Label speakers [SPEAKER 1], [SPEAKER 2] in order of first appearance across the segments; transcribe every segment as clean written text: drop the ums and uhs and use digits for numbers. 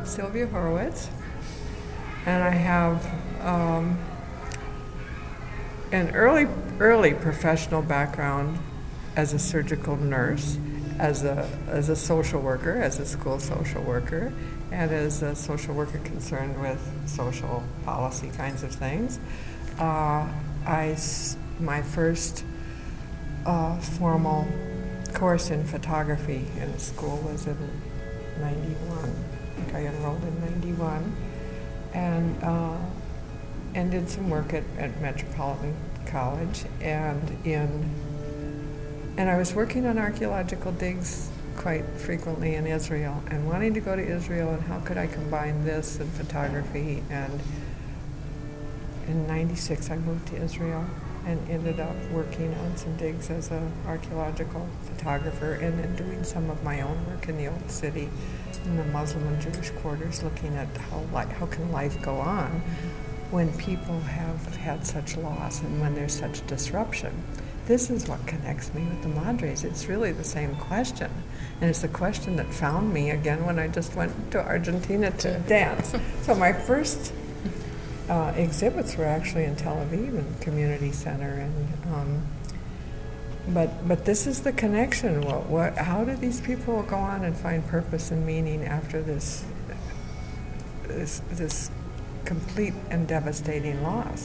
[SPEAKER 1] Sylvia Horowitz, and I have an early professional background as a surgical nurse, as a social worker, as a school social worker, and as a social worker concerned with social policy kinds of things. My first formal course in photography in school was in 91. I think I enrolled in 91, and did some work at Metropolitan College, and I was working on archaeological digs quite frequently in Israel, and wanting to go to Israel, and how could I combine this and photography. And in 96 I moved to Israel and ended up working on some digs as an archaeological photographer, and then doing some of my own work in the Old City, in the Muslim and Jewish quarters, looking at how can life go on when people have had such loss and when there's such disruption. This is what connects me with the Madres. It's really the same question. And it's the question that found me again when I just went to Argentina to dance. So my first exhibits were actually in Tel Aviv and Community Center. And but this is the connection. How do these people go on and find purpose and meaning after this complete and devastating loss?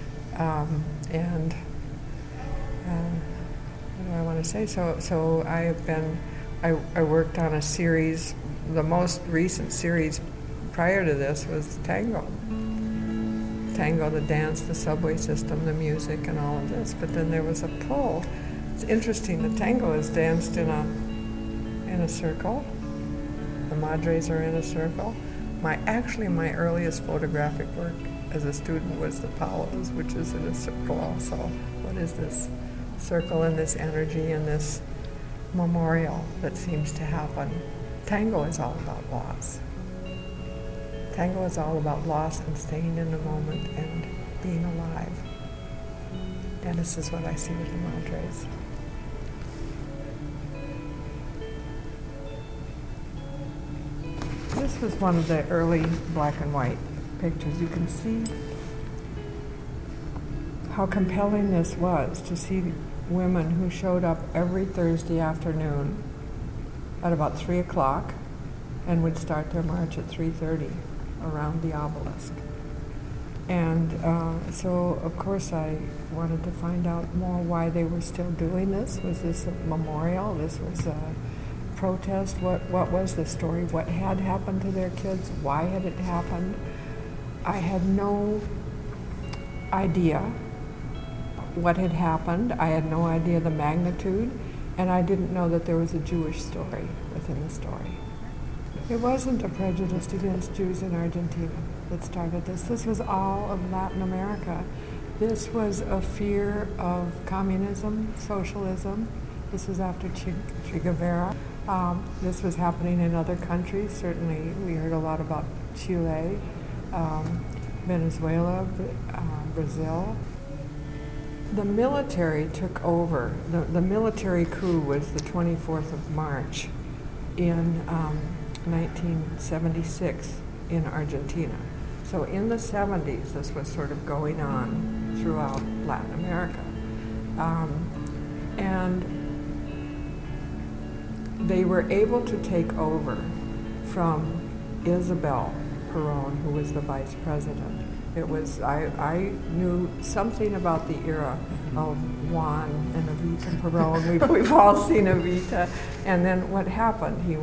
[SPEAKER 1] What do I want to say? So I worked on a series. The most recent series prior to this was Tango. Tango, the dance, the subway system, the music, and all of this. But then there was a pull. It's interesting. The tango is danced in a circle. The Madres are in a circle. My earliest photographic work as a student was the Palos, which is in a circle also. What is this circle and this energy and this memorial that seems to happen? Tango is all about loss. Tango is all about loss and staying in the moment and being alive. And this is what I see with the Madres. This was one of the early black and white pictures. You can see how compelling this was, to see women who showed up every Thursday afternoon at about 3 o'clock and would start their march at 3:30 around the obelisk. And so, of course, I wanted to find out more why they were still doing this. Was this a memorial? This was a protest? What was the story? What had happened to their kids? Why had it happened? I had no idea what had happened. I had no idea the magnitude, and I didn't know that there was a Jewish story within the story. It wasn't a prejudice against Jews in Argentina that started this. This was all of Latin America. This was a fear of communism, socialism. This was after Che Guevara. This was happening in other countries. Certainly, we heard a lot about Chile, Venezuela, Brazil. The military took over. The military coup was the 24th of March in 1976 in Argentina. So in the 70s, this was sort of going on throughout Latin America. And they were able to take over from Isabel Perón, who was the vice president. It was, I knew something about the era of Juan and Evita Perón. We've all seen Evita. And then what happened? He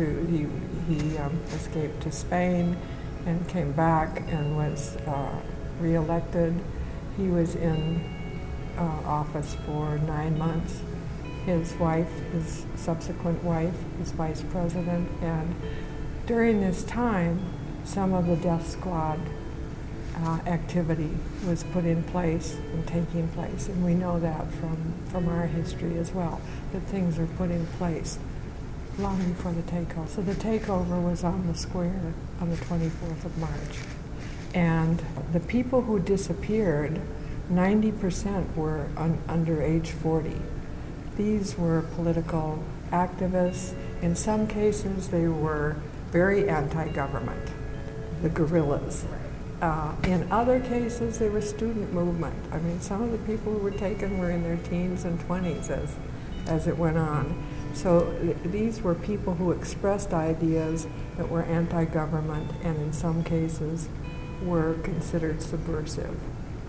[SPEAKER 1] escaped to Spain and came back and was reelected. He was in office for 9 months. His wife, his subsequent wife, was vice president. And during this time, some of the death squad activity was put in place and taking place, and we know that from our history as well, that things are put in place long before the takeover. So the takeover was on the square on the 24th of March, and the people who disappeared, 90% were under age 40. These were political activists. In some cases, they were very anti-government, the guerrillas. In other cases, they were student movement. I mean, some of the people who were taken were in their teens and 20s as it went on. So these were people who expressed ideas that were anti-government and in some cases were considered subversive.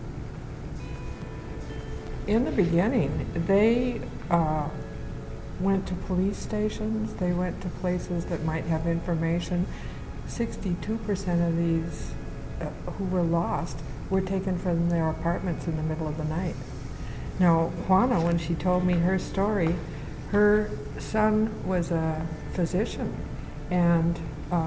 [SPEAKER 1] In the beginning, they went to police stations, they went to places that might have information. 62% of these who were lost were taken from their apartments in the middle of the night. Now, Juana, when she told me her story, her son was a physician and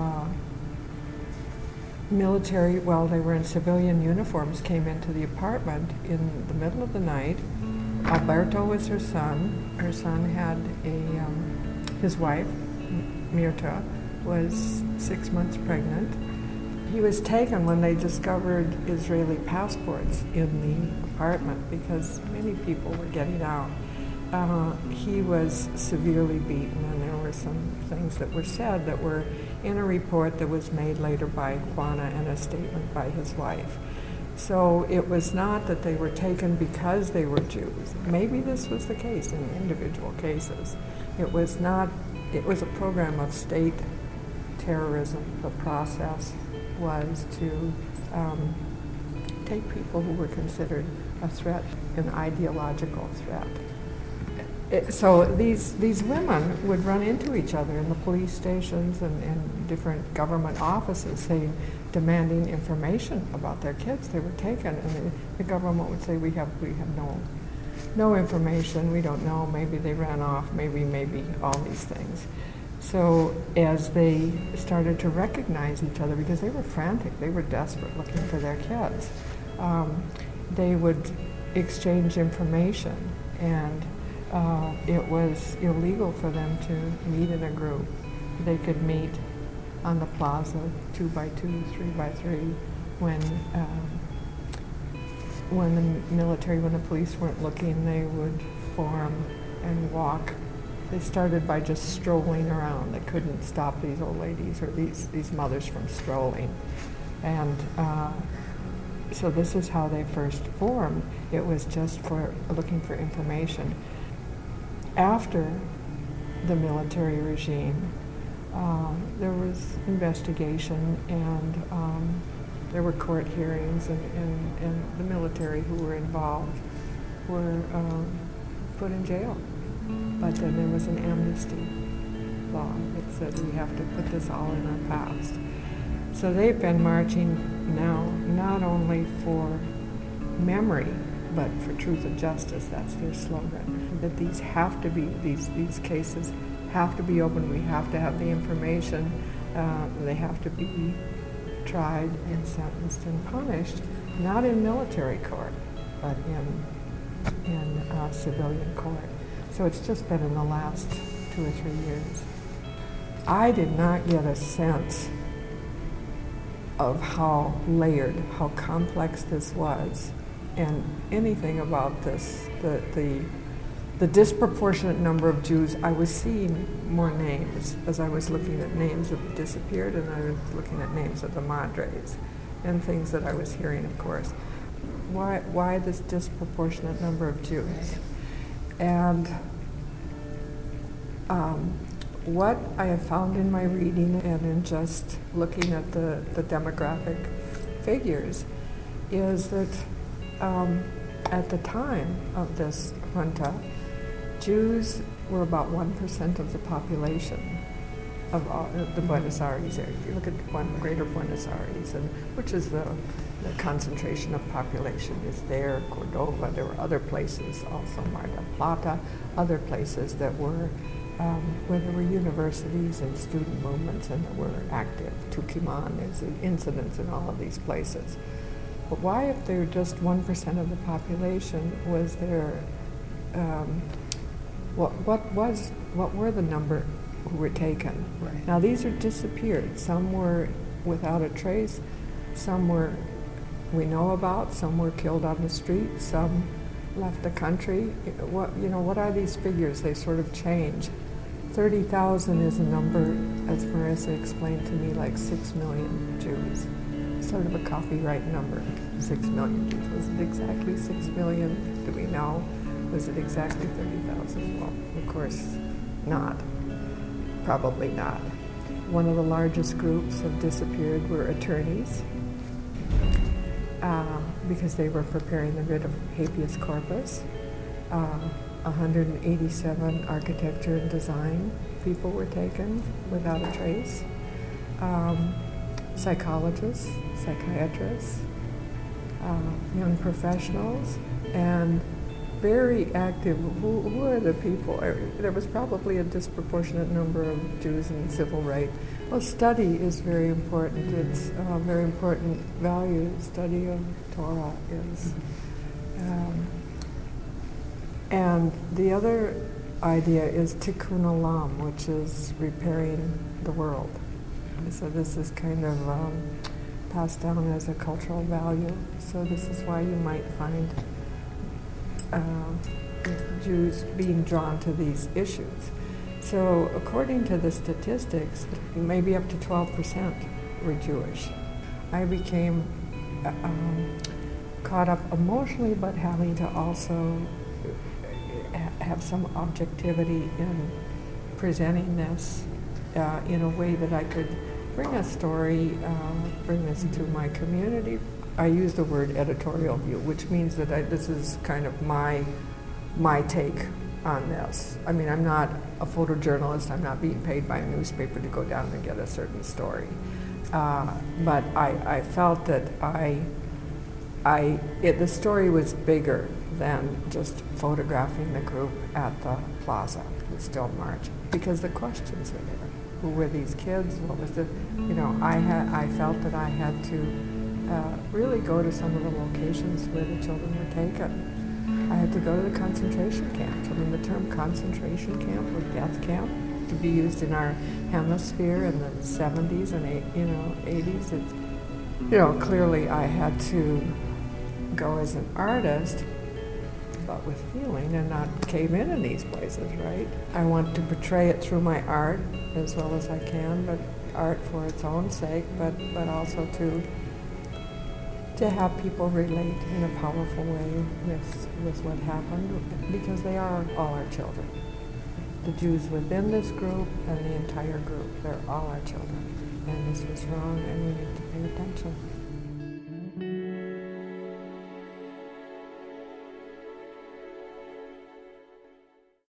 [SPEAKER 1] military, well, they were in civilian uniforms, came into the apartment in the middle of the night. Alberto was her son. Her son had his wife, Mirta, was 6 months pregnant. He was taken when they discovered Israeli passports in the apartment because many people were getting out. He was severely beaten, and there were some things that were said that were in a report that was made later by Juana and a statement by his wife. So it was not that they were taken because they were Jews. Maybe this was the case in individual cases. It was a program of state terrorism. The process was to take people who were considered a threat, an ideological threat. So these women would run into each other in the police stations and different government offices demanding information about their kids. They were taken, and the government would say, we have no information, we don't know, maybe they ran off, maybe all these things. So as they started to recognize each other, because they were frantic, they were desperate looking for their kids, they would exchange information, and it was illegal for them to meet in a group. They could meet on the plaza, 2 by 2, 3 by 3, when the police weren't looking, they would form and walk. They started by just strolling around. They couldn't stop these old ladies or these mothers from strolling. And so this is how they first formed. It was just for looking for information. After the military regime, there was investigation, and there were court hearings, and the military who were involved were put in jail. But then there was an amnesty law that said we have to put this all in our past. So they've been marching now not only for memory, but for truth and justice. That's their slogan. That these have to be, these cases have to be open. We have to have the information. They have to be tried and sentenced and punished, not in military court, but in civilian court. So it's just been in the last 2 or 3 years. I did not get a sense of how layered, how complex this was, and anything about this, the disproportionate number of Jews. I was seeing more names as I was looking at names that disappeared, and I was looking at names of the Madres and things that I was hearing, of course. Why this disproportionate number of Jews? And what I have found in my reading and in just looking at the demographic figures is that at the time of this junta, Jews were about 1% of the population of the Buenos Aires area. If you look at Greater Buenos Aires, and which is the concentration of population is there, Cordova, there were other places, also Mar del Plata, other places that were, where there were universities and student movements and that were active. Tucumán, there's incidents in all of these places. But why, if they're just 1% of the population, was there, what were the number who were taken?
[SPEAKER 2] Right.
[SPEAKER 1] Now these are disappeared. Some were without a trace, some were we know about, some were killed on the street, some left the country. What are these figures? They sort of change 30,000 is a number, as Marissa explained to me, like 6 million Jews. Sort of a copyright number, 6 million Jews. Was it exactly 6 million? Do we know? Was it exactly 30,000? Well, of course not. Probably not. One of the largest groups have disappeared were attorneys because they were preparing the writ of habeas corpus. 187 architecture and design people were taken without a trace. Psychologists, psychiatrists, young professionals, and very active. Who are the people? There was probably a disproportionate number of Jews in civil rights. Well, study is very important. It's a very important value. Study of Torah is. And the other idea is tikkun olam, which is repairing the world. So this is kind of passed down as a cultural value. So this is why you might find Jews being drawn to these issues. So according to the statistics, maybe up to 12% were Jewish. I became caught up emotionally, but having to also have some objectivity in presenting this in a way that I could bring a story, bring this to my community. I use the word editorial view, which means that this is kind of my take on this. I mean, I'm not a photojournalist. I'm not being paid by a newspaper to go down and get a certain story. But I felt that the story was bigger than just photographing the group at the plaza, the Still March, because the questions were there. Who were these kids? What was the, I felt that I had to really go to some of the locations where the children were taken. I had to go to the concentration camps. I mean, the term concentration camp or death camp to be used in our hemisphere in the 70s and 80s. It's, clearly I had to go as an artist, but with feeling and not cave in these places, right? I want to portray it through my art as well as I can, but art for its own sake, but also to have people relate in a powerful way with what happened, because they are all our children. The Jews within this group and the entire group, they're all our children. And this was wrong, and we need to pay attention.